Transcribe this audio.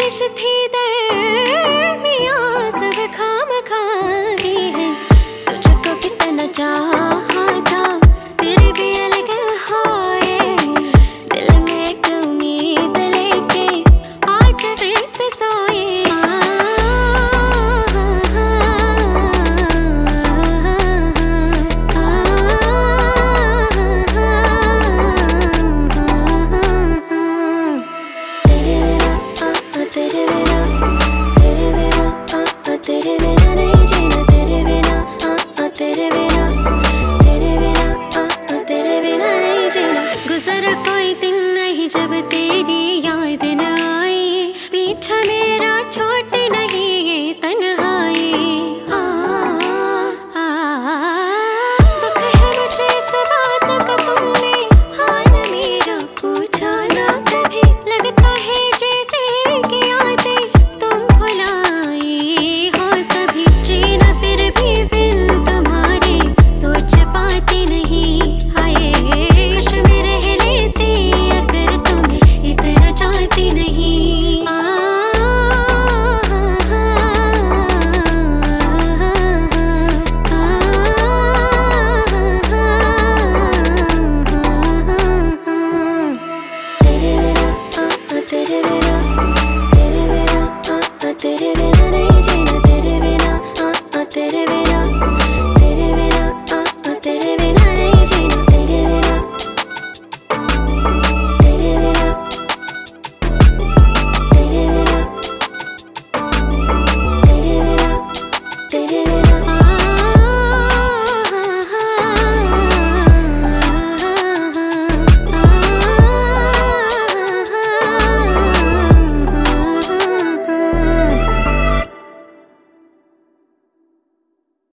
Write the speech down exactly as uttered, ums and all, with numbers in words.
ख्वाहिश थी दरमियाँ सब खामखा ही है। तुझको कितना चाहा था तेरे भी अलग होए, दिल में एक उम्मीद लेके आज फिर से सोए। तेरे बिना तेरे बिना तेरे बिना नहीं जीना, तेरे बिना तेरे बिना तेरे बिना तेरे बिना नहीं जीना। गुजरा कोई दिन नहीं जब तेरी याद न आई, पीछा मेरा छोड़